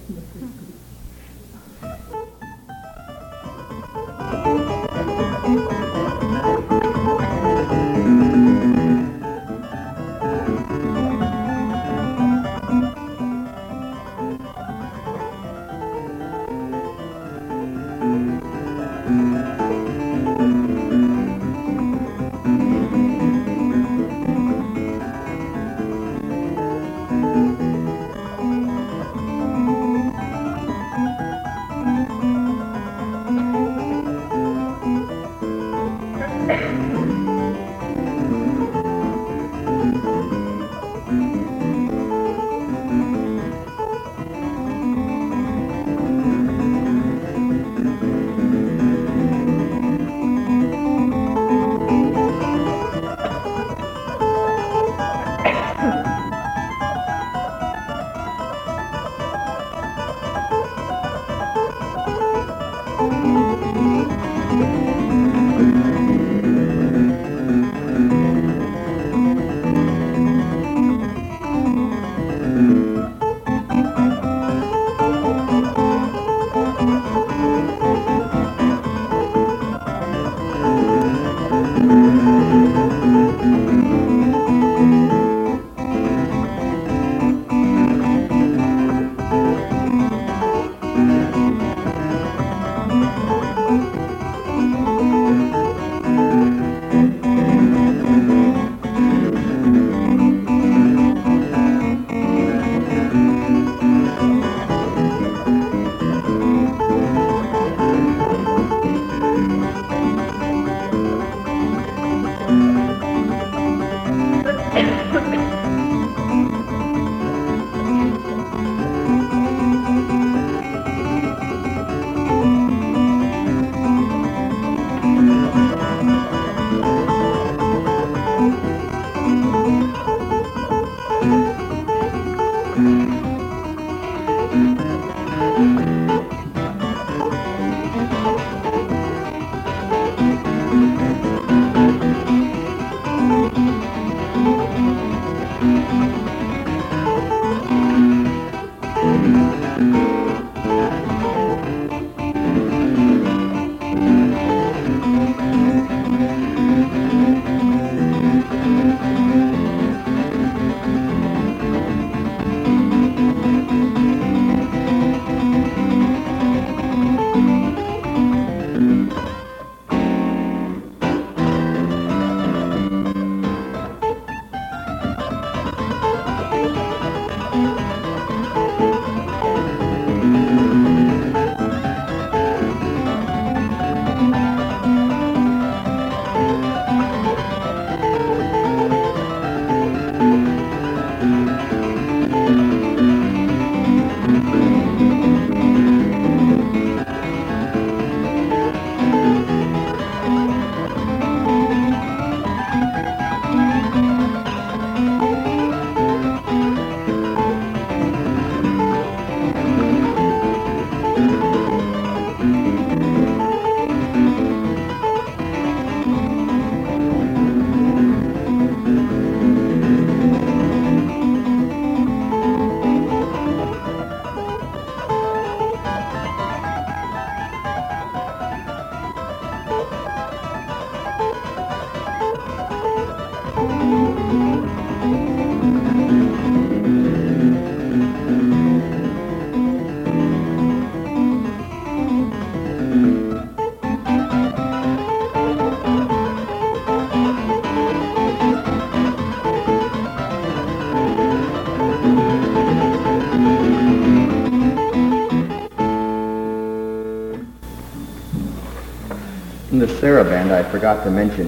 In the Saraband, I forgot to mention,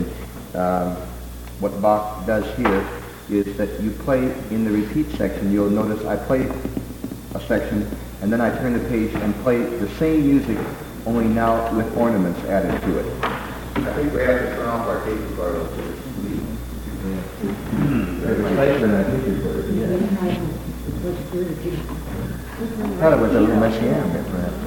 what Bach does here is that you play in the repeat section. You'll notice I play a section, and then I turn the page and play the same music, only now with ornaments added to it. I think we have to turn off our tape recorder. I thought it was a little messianic, perhaps.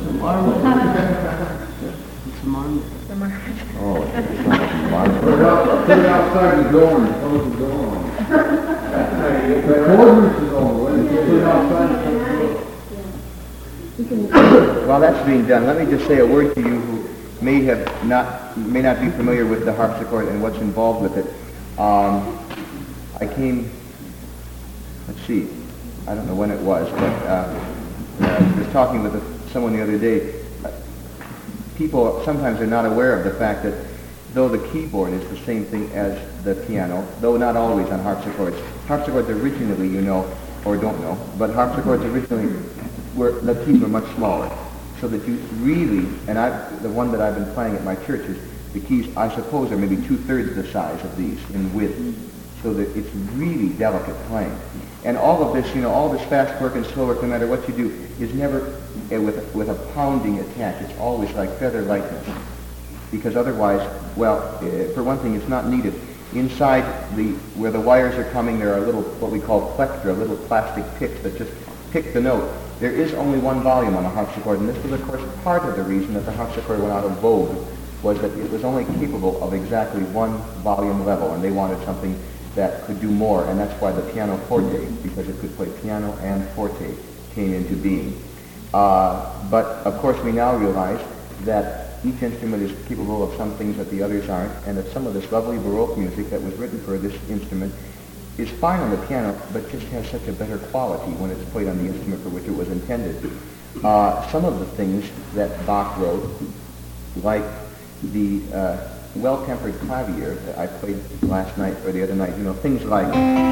Oh, put it outside the door and close the door. The coordinates is over. Put it outside the door. While that's being done, let me just say a word to you who may not be familiar with the harpsichord and what's involved with it. I came, let's see, I don't know when it was, but I was talking with someone the other day. People sometimes are not aware of the fact that though the keyboard is the same thing as the piano, though not always on harpsichords. Harpsichords originally, you know, or don't know, but harpsichords originally the keys were much smaller. So that you really, and the one that I've been playing at my church is, the keys, I suppose, are maybe 2/3 the size of these in width. So that it's really delicate playing. And all of this, you know, all this fast work and slow work, no matter what you do, is never with a pounding attack. It's always like feather lightness. Because otherwise, well, for one thing, it's not needed. Inside where the wires are coming, there are little, what we call plectra, little plastic picks that just pick the note. There is only one volume on a harpsichord, and this was, of course, part of the reason that the harpsichord went out of vogue, was that it was only capable of exactly one volume level, and they wanted something that could do more, and that's why the pianoforte, because it could play piano and forte, came into being. But, of course, we now realize that each instrument is capable of some things that the others aren't, and that some of this lovely Baroque music that was written for this instrument is fine on the piano, but just has such a better quality when it's played on the instrument for which it was intended. Some of the things that Bach wrote, like the well-tempered clavier that I played last night or the other night, you know, things like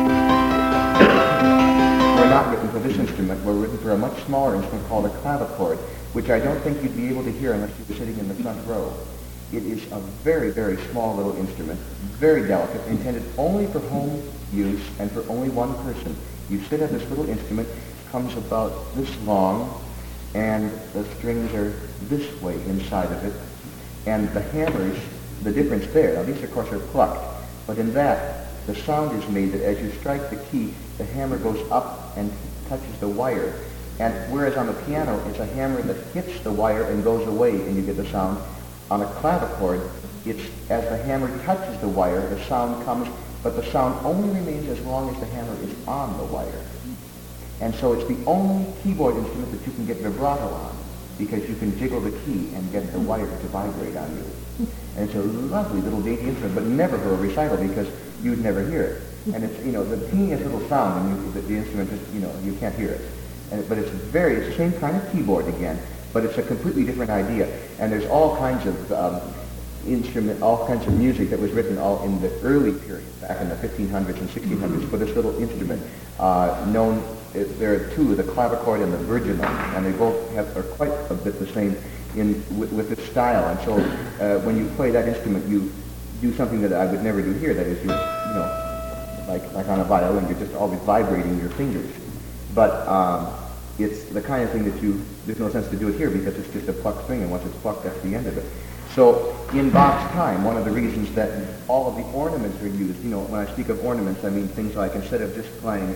were not written for this instrument, were written for a much smaller instrument called a clavichord, which I don't think you'd be able to hear unless you were sitting in the front row. It is a very, very small little instrument, very delicate, intended only for home use and for only one person. You sit at this little instrument, comes about this long, and the strings are this way inside of it, and the hammers, the difference there, now these of course are plucked, but in that, the sound is made that as you strike the key, the hammer goes up and touches the wire. And whereas on the piano, it's a hammer that hits the wire and goes away and you get the sound. On a clavichord, it's as the hammer touches the wire, the sound comes, but the sound only remains as long as the hammer is on the wire. And so it's the only keyboard instrument that you can get vibrato on, because you can jiggle the key and get the wire to vibrate on you. And it's a lovely little dainty instrument, but never for a recital because you'd never hear it. And it's, you know, the teeniest little sound, and the instrument just, you know, you can't hear it. But it's the same kind of keyboard again, but it's a completely different idea. And there's all kinds of all kinds of music that was written all in the early period, back in the 1500s and 1600s, for this little instrument known. There are two, the clavichord and the virginal, and they both are quite a bit the same with this style. And so when you play that instrument, you do something that I would never do here. That is, you know, like on a violin, you're just always vibrating your fingers. But it's the kind of thing that there's no sense to do it here because it's just a plucked string, and once it's plucked, that's the end of it. So in Bach's time, one of the reasons that all of the ornaments are used, you know, when I speak of ornaments, I mean things like instead of just playing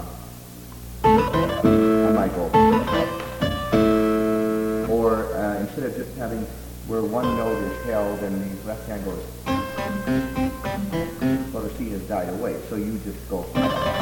a Michael, or instead of just having where one note is held and the left hand goes, well, the C has died away, so you just go,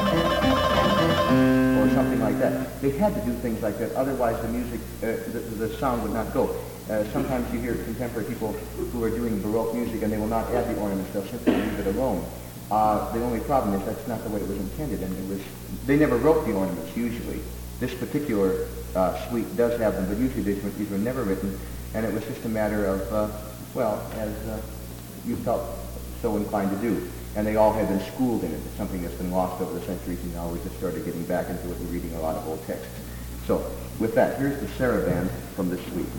or something like that. They had to do things like that, otherwise the music, the sound would not go. Sometimes you hear contemporary people who are doing Baroque music and they will not add the ornaments, they'll simply leave it alone. The only problem is that's not the way it was intended, and they never wrote the ornaments usually. This particular suite does have them, but usually these were never written, and it was just a matter of, as you felt so inclined to do. And they all had been schooled in it. It's something that's been lost over the centuries, and now we just started getting back into it and reading a lot of old texts. So, with that, here's the Saraband from this suite.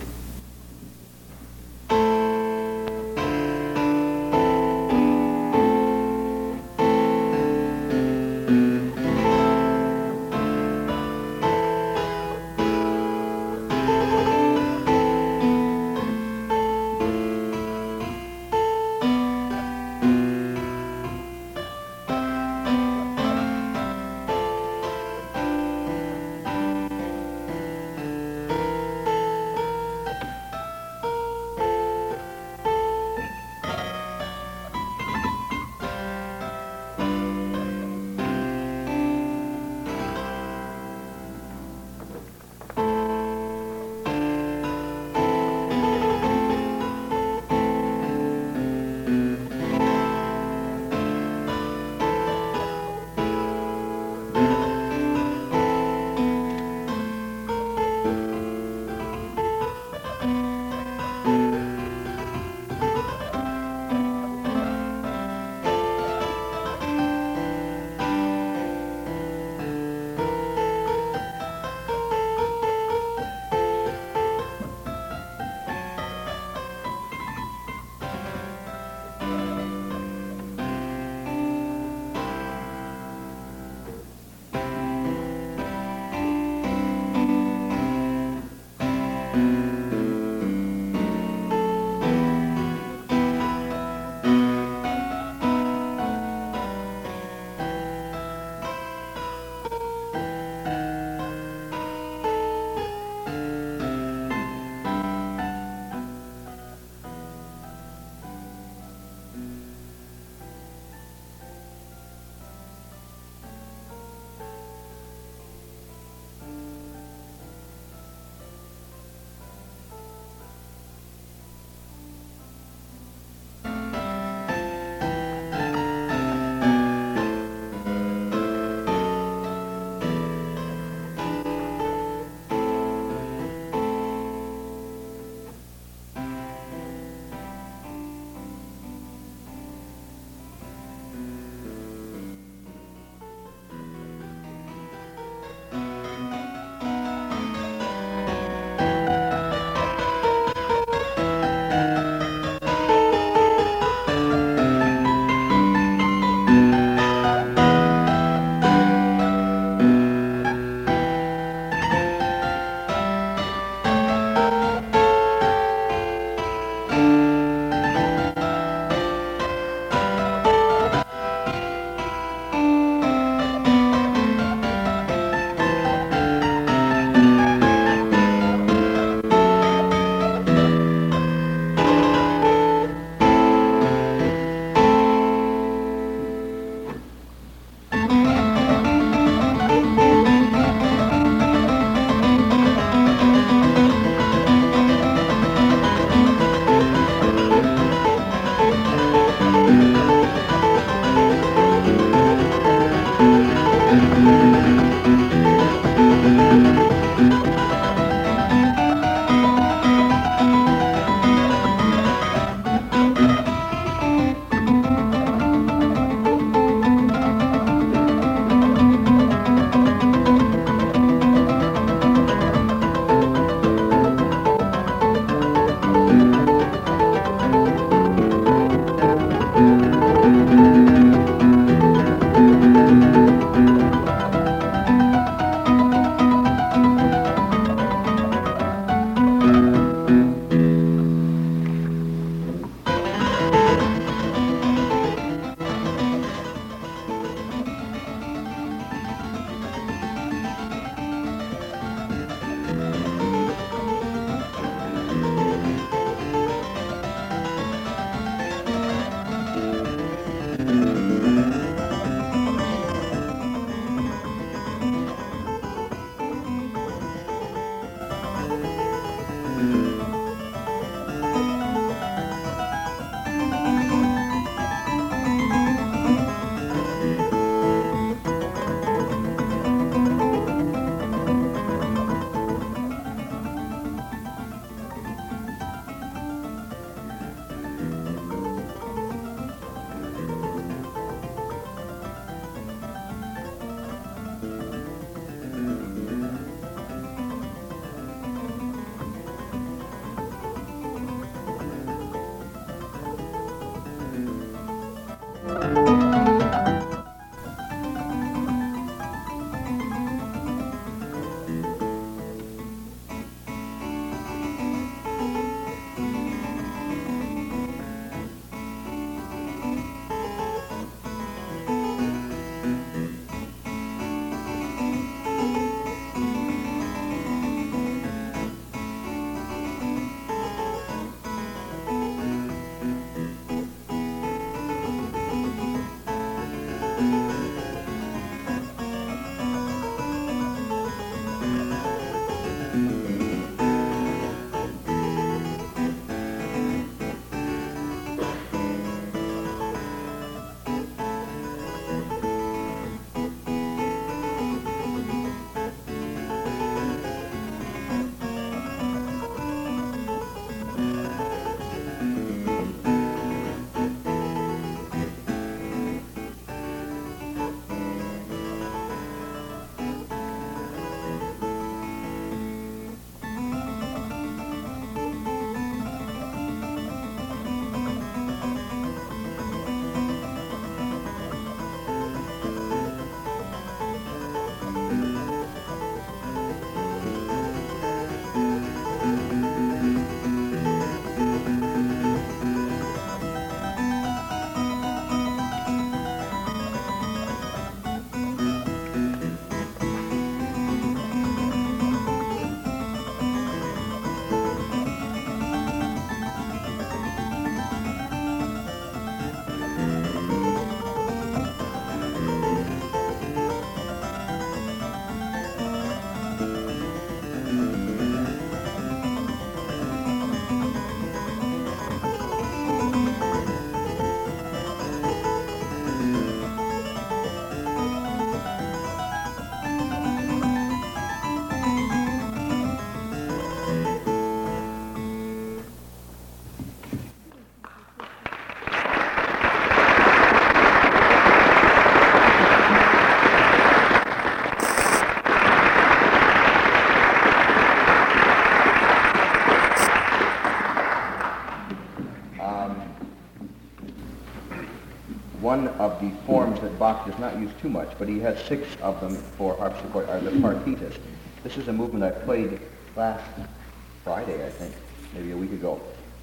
of the forms that Bach does not use too much, but he has 6 of them for harpsichord, are the partitas. This is a movement I played last Friday, I think, maybe a week ago.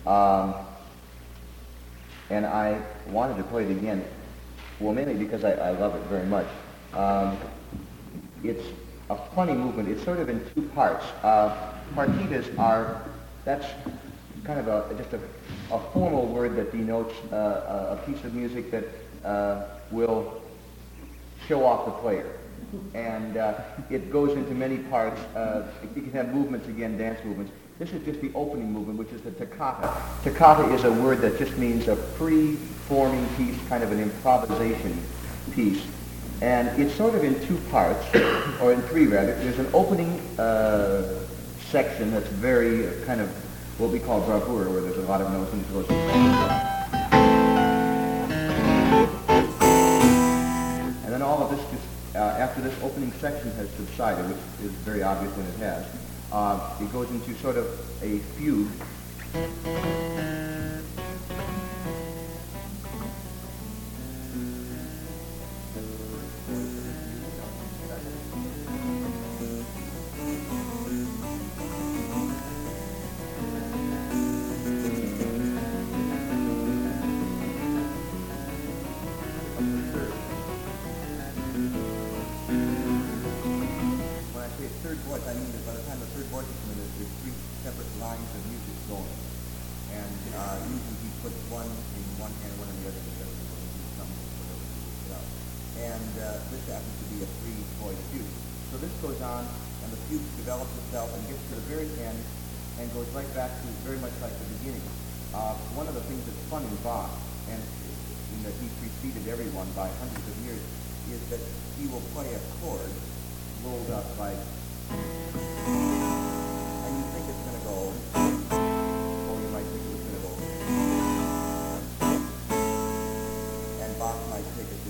And I wanted to play it again, well, mainly because I love it very much. It's a funny movement. It's sort of in 2 parts. Partitas are, that's kind of just a formal word that denotes a piece of music that will show off the player. And it goes into many parts. You can have movements, again, dance movements. This is just the opening movement, which is the toccata. Toccata is a word that just means a free-forming piece, kind of an improvisation piece. And it's sort of in 2 parts, or in 3 rather. There's an opening section that's very kind of what we call bravura, where there's a lot of notes and it goes. And then all of this just, after this opening section has subsided, which is very obvious when it has, it goes into sort of a fugue. Third voice, I mean that by the time the third voice is in, there's 3 separate lines of music going. And usually he puts one in one hand and one in the other, because he comes whatever he puts it out. And this happens to be a 3-voice fugue. So this goes on, and the fugue develops itself and gets to the very end and goes right back to very much like the beginning. One of the things that's fun in Bach, and in that he preceded everyone by hundreds of years, is that he will play a chord rolled up like, and you think it's going to go, or you might think it was going to go, and Bach might take it to,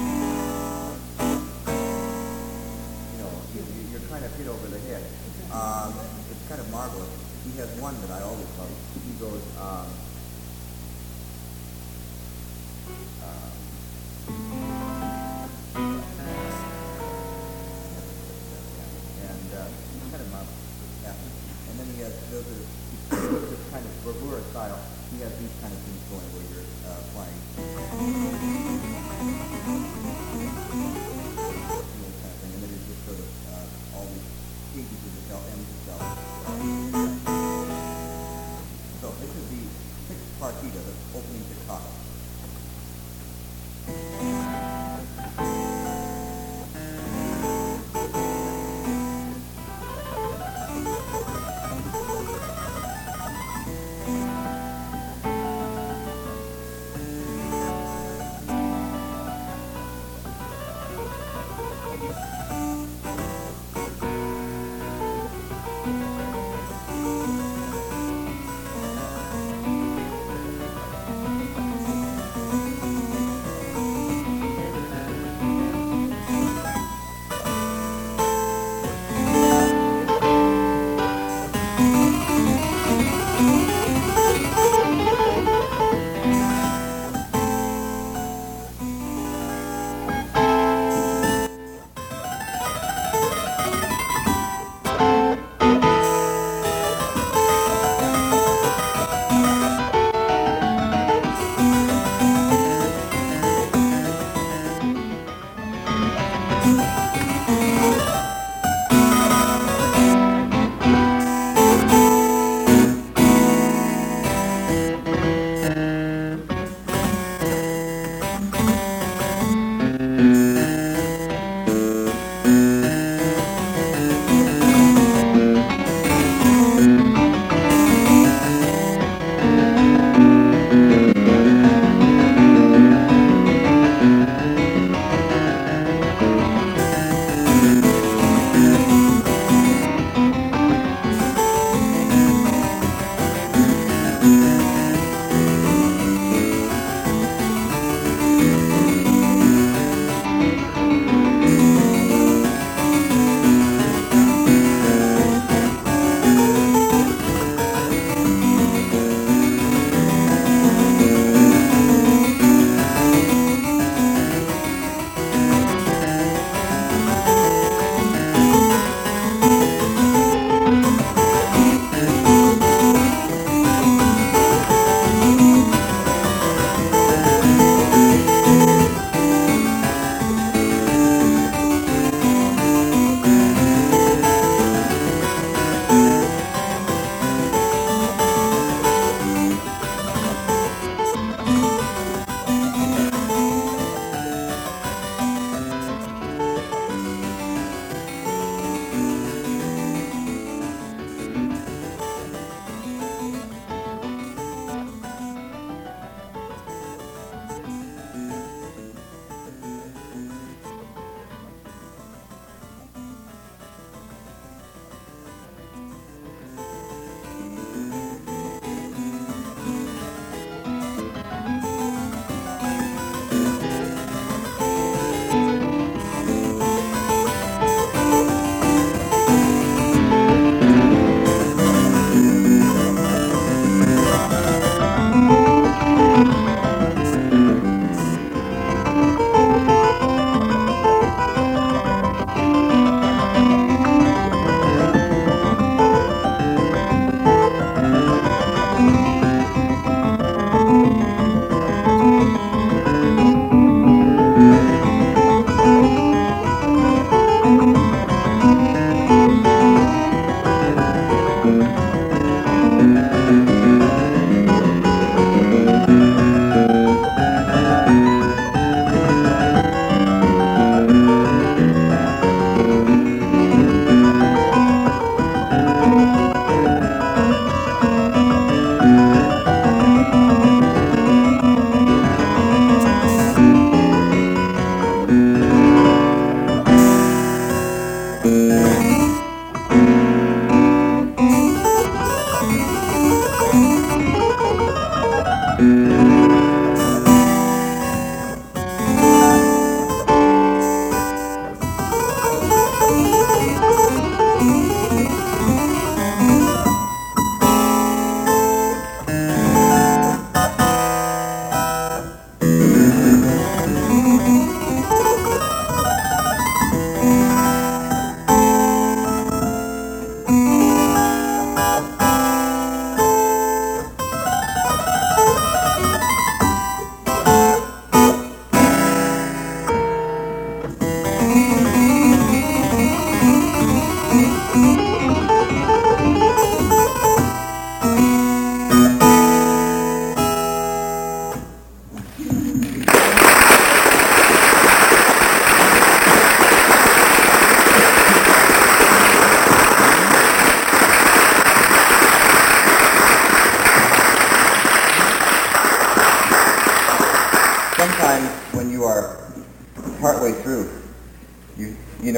you're kind of hit over the head. It's kind of marvelous. He has one that I always love. He goes, and then he has those are this kind of bravura style. He has these kind of things going where you're playing. And then it's just sort of all these stages of the ends itself. So this is the 6th partita, the opening toccata.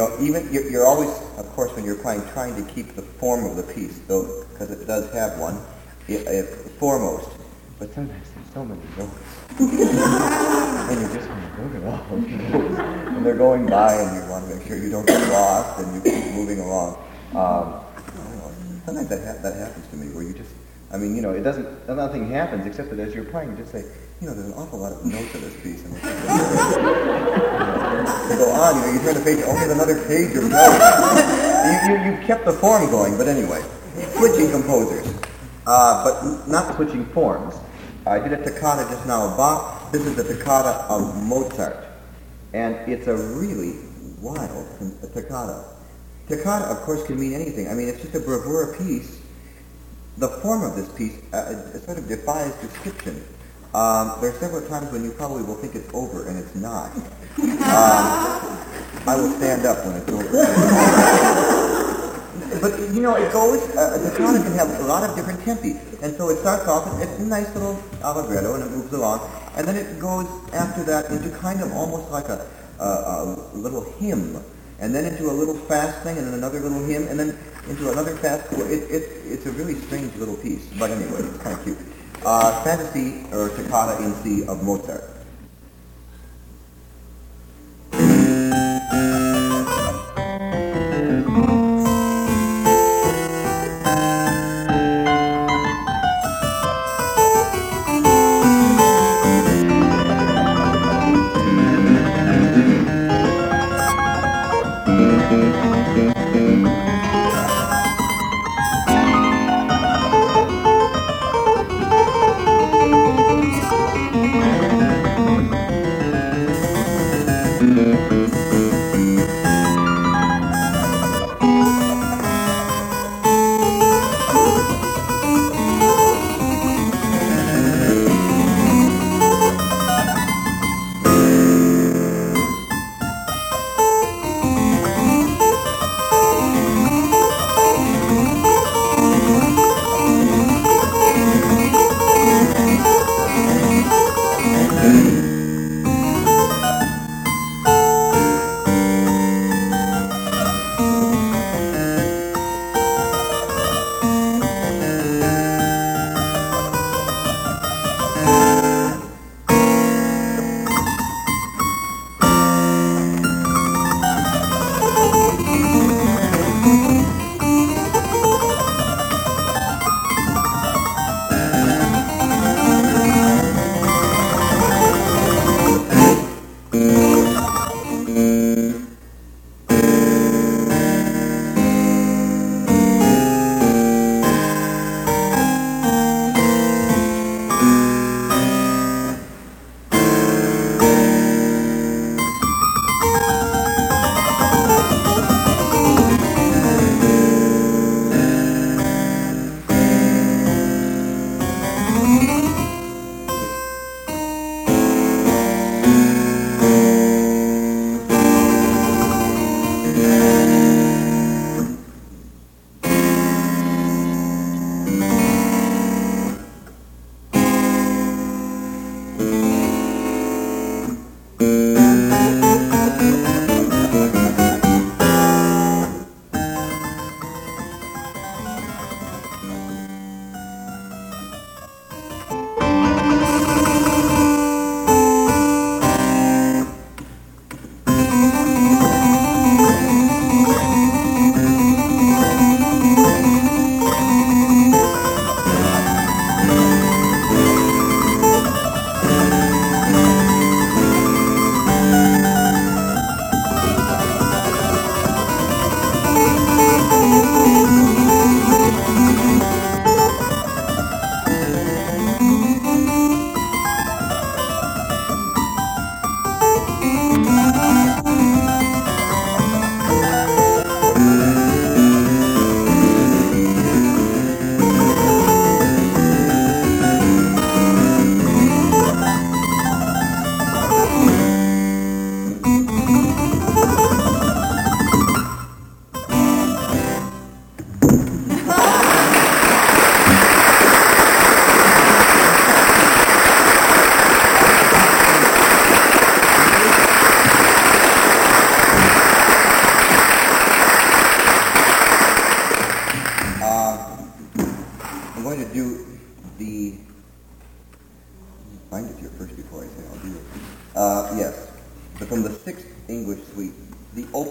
know, even you're always, of course, when you're playing, trying to keep the form of the piece, though, because it does have one, foremost. But sometimes there's so many notes, and you're just going, look at all those notes, and they're going by, and you want to make sure you don't get lost, and you keep moving along. I don't know, sometimes that happens to me, where you just, I mean, you know, nothing happens except that as you're playing, you just say, you know, there's an awful lot of notes in this piece, and you go on, you know, you turn the page, oh, there's another page of notes. You kept the form going, but anyway, switching composers, but not switching forms. I did a toccata just now of Bach. This is the toccata of Mozart, and it's a really wild toccata. Toccata, of course, can mean anything. I mean, it's just a bravura piece. The form of this piece sort of defies description. There are several times when you probably will think it's over, and it's not. I will stand up when it's over. But, you know, it goes, the toccata can have a lot of different tempi. And so it starts off, it's a nice little allegretto, and it moves along. And then it goes, after that, into kind of almost like a little hymn. And then into a little fast thing, and then another little hymn, and then into another fast. It's a really strange little piece. But anyway, it's kind of cute. Fantasy, or toccata in C of Mozart.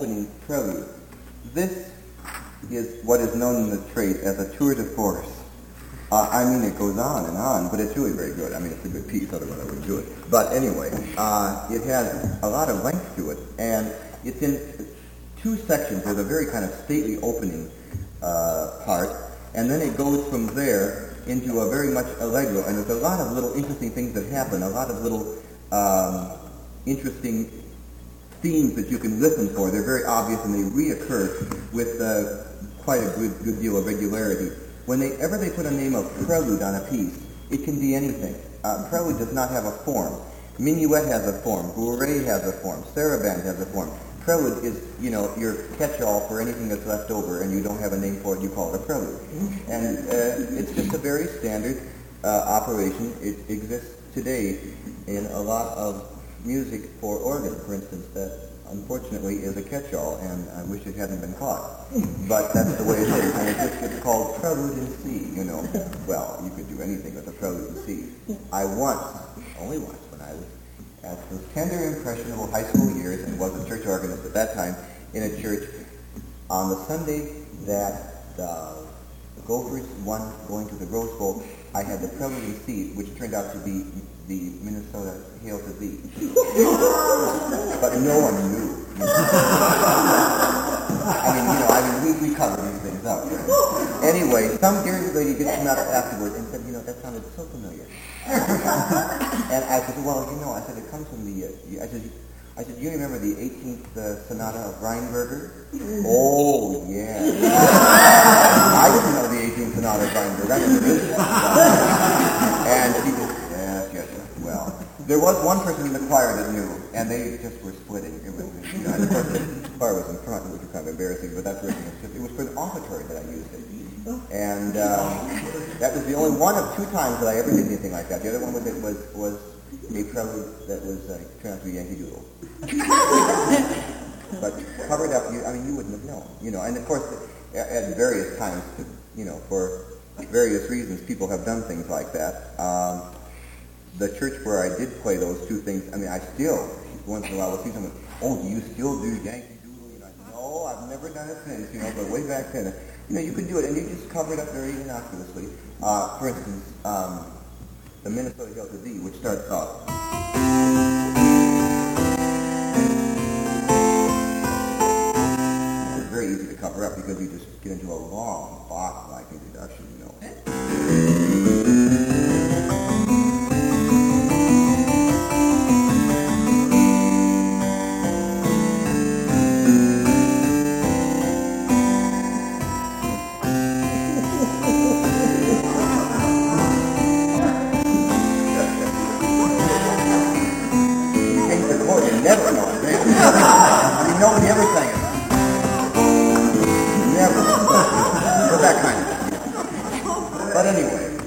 opening prelude. This is what is known in the trade as a tour de force. I mean, it goes on, but it's really very good. I mean, it's a good piece, otherwise I wouldn't do it. But anyway, it has a lot of length to it, and it's in two sections. There's a very kind of stately opening part, and then it goes from there into a very much allegro, and there's a lot of little interesting things that happen, a lot of little interesting themes that you can listen for. They're very obvious, and they reoccur with quite a good deal of regularity. Whenever they put a name of prelude on a piece, it can be anything. Prelude does not have a form. Minuet has a form. Bourrée has a form. Sarabande has a form. Prelude is, your catch-all for anything that's left over, and you don't have a name for it, you call it a prelude. And it's just a very standard operation. It exists today in a lot of music for organ, for instance, that unfortunately is a catch-all, and I wish it hadn't been caught. But that's the way it is, and it just gets called prelude in C, Well, you could do anything with a prelude in C. Only once, when I was at those tender, impressionable high school years, and was a church organist at that time, in a church, on the Sunday that the Gophers won going to the Rose Bowl, I had the prelude in C, which turned out to be the Minnesota Hail to Thee. But no one knew. We cover these things up. Right? Anyway, some dear lady did come out afterwards and said, that sounded so familiar. And I said, I said, it comes from I said, you remember the 18th sonata of Rheinberger? Oh, yeah. I didn't know the 18th sonata of Rheinberger. I was the 18th. And she just, yes. Well, there was one person in the choir that knew, and they just were splitting. It was, and of course the choir was in front, which was kind of embarrassing, but that's really it was for the offertory that I used it. And that was the only one of two times that I ever did anything like that. The other one was a prelude that was turned out to be Yankee Doodle. But covered up, you wouldn't have known, And of course, at various times, for various reasons, people have done things like that. The church where I did play those two things, I still, once in a while, will see someone, do you still do Yankee Doodle? No, I've never done it since, but way back then. You could do it, and you just cover it up very innocuously. For instance, the Minnesota Hail to Thee, which starts off. It's very easy to cover up because you just get into a long Bach-like introduction, Nobody ever sang it. Never. But that kind of thing. But anyway,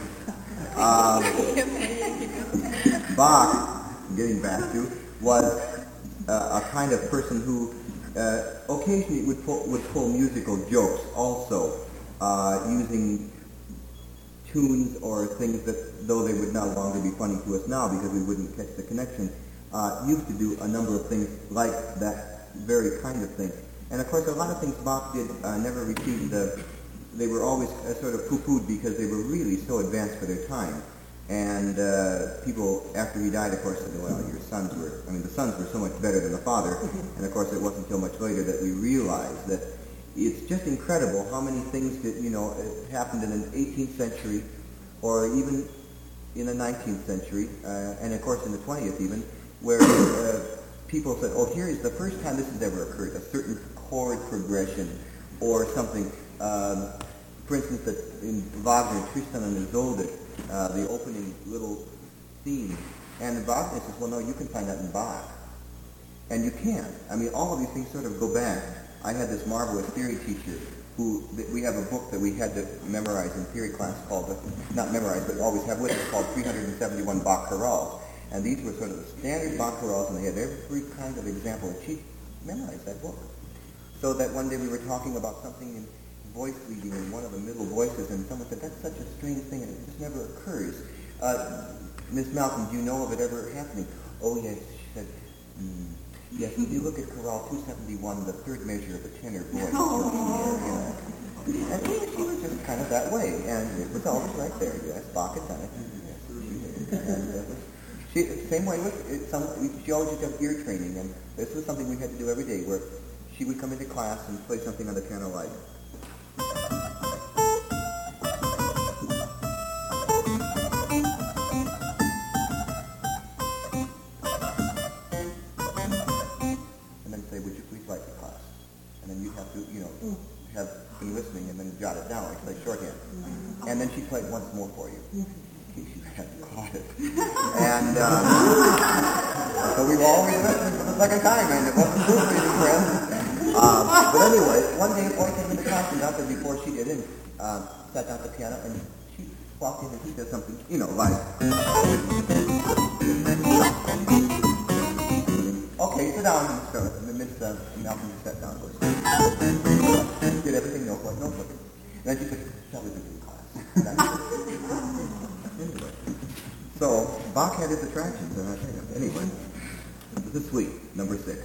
Bach, getting back to, was a kind of person who occasionally would pull musical jokes also, using tunes or things that, though they would no longer be funny to us now because we wouldn't catch the connection, used to do a number of things like that very kind of thing. And of course, a lot of things Bach did never received they were always sort of poo-pooed because they were really so advanced for their time. And people, after he died, of course, said, well, the sons were so much better than the father. And of course, it wasn't until much later that we realized that it's just incredible how many things that, happened in the 18th century or even in the 19th century, and of course in the 20th even, where people said, here is the first time this has ever occurred, a certain chord progression or something. For instance, that in Wagner, Tristan and Isolde, the opening little theme, and Wagner says, well, no, you can find that in Bach. And you can. All of these things sort of go back. I had this marvelous theory teacher we have a book that we had to memorize in theory class called, not memorize, but always have with us, called 371 Bach chorales. And these were sort of the standard Bach chorales, and they had every kind of example. And she memorized that book. So that one day we were talking about something in voice leading in one of the middle voices, and someone said, that's such a strange thing, and it just never occurs. Miss Malcolm, do you know of it ever happening? Oh, yes, she said, Yes, if you look at chorale 271, the third measure of the tenor voice. And she was just kind of that way, and it was always right there. Yes, Bach had done it. Yes, she did. And same way with she always used to have ear training, and this was something we had to do every day, where she would come into class and play something on the piano like. And then say, would you please write the class? And then you'd have to, have been listening and then jot it down, like shorthand. And then she'd play it once more for you. In case you hadn't caught it. And so we were always listening for the second time, and it wasn't proofreading, friends. But anyway, one day a boy came into class and got there before she did, and sat down at the piano, and she walked in and she said something, like, okay, sit down, Miss Malcolm sat down. Did everything notebook. And then she said, shall we begin class? Anyway. So, Bach had his attractions, and I think, anyway, this is suite, number 6.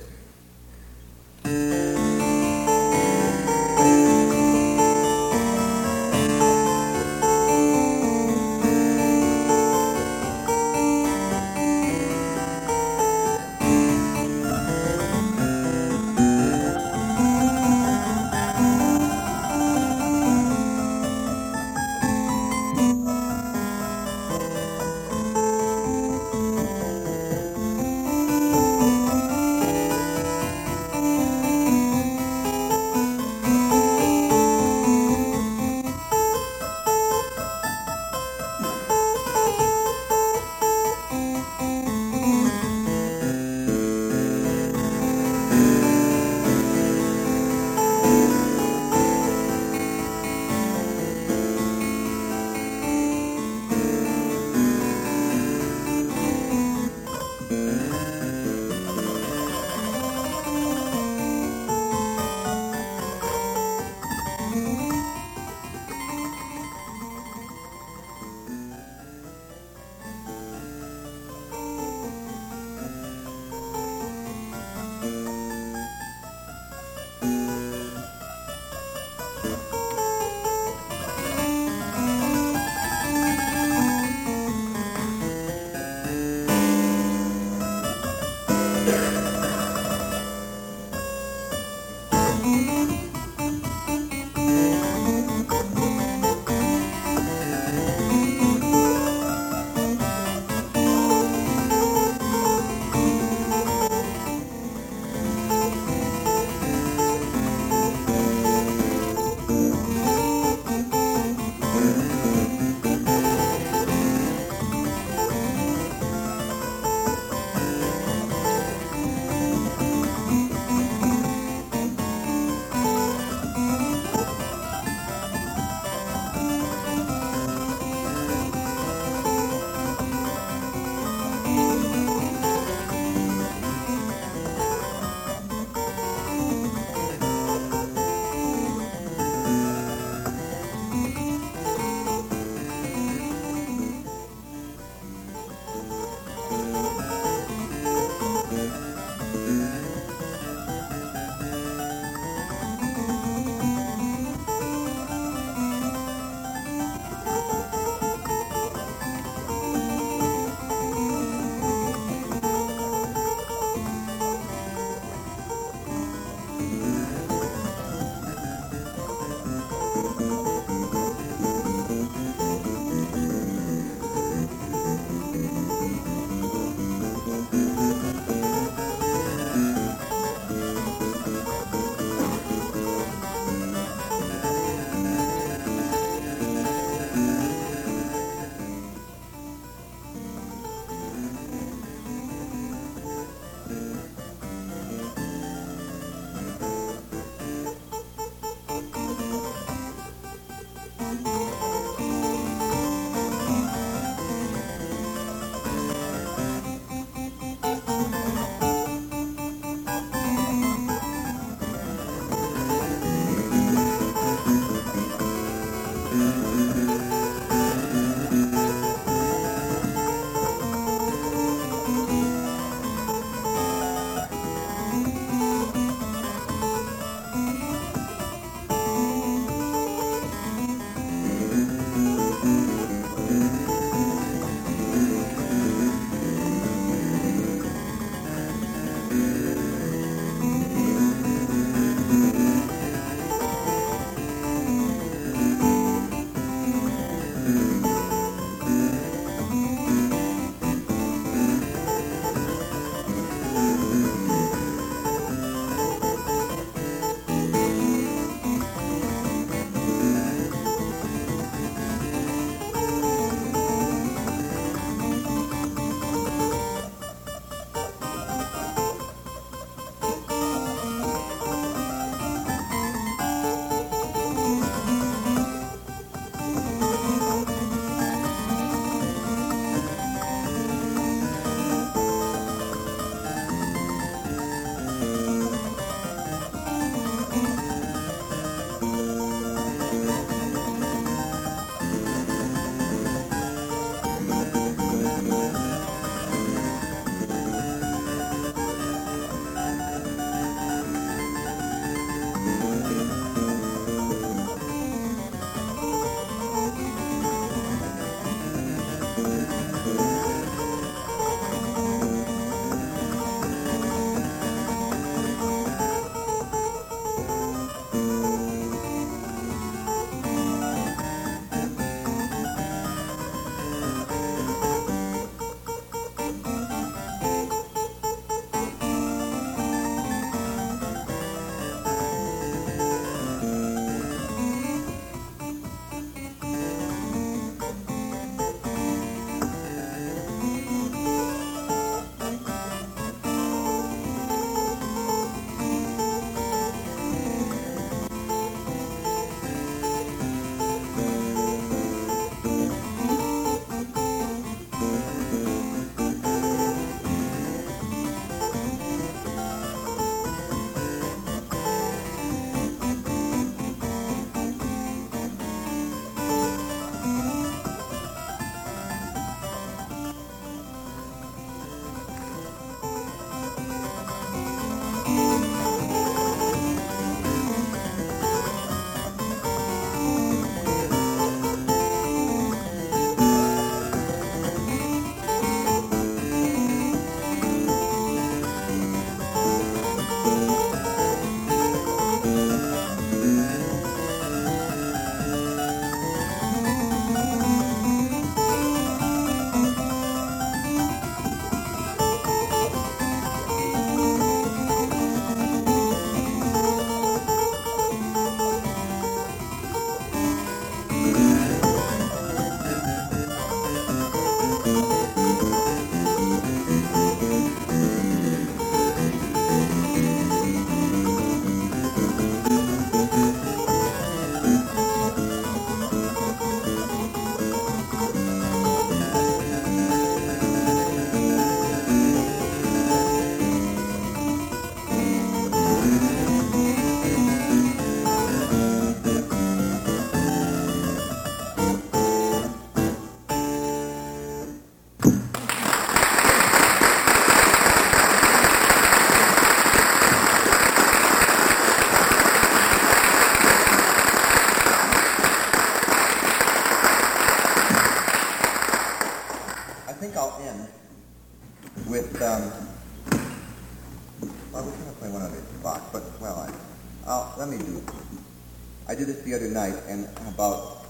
I did this the other night, and about,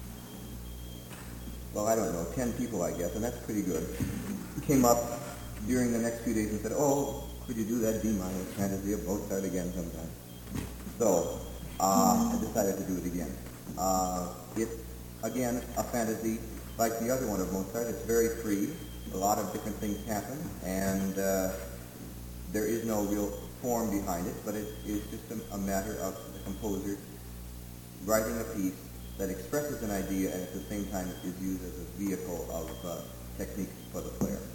well, I don't know, 10 people, I guess, and that's pretty good, came up during the next few days and said, oh, could you do that D minor fantasy of Mozart again sometime? So, I decided to do it again. It's, again, a fantasy like the other one of Mozart. It's very free. A lot of different things happen, and there is no real form behind it, but it is just a matter of the composer writing a piece that expresses an idea and at the same time is used as a vehicle of technique for the player.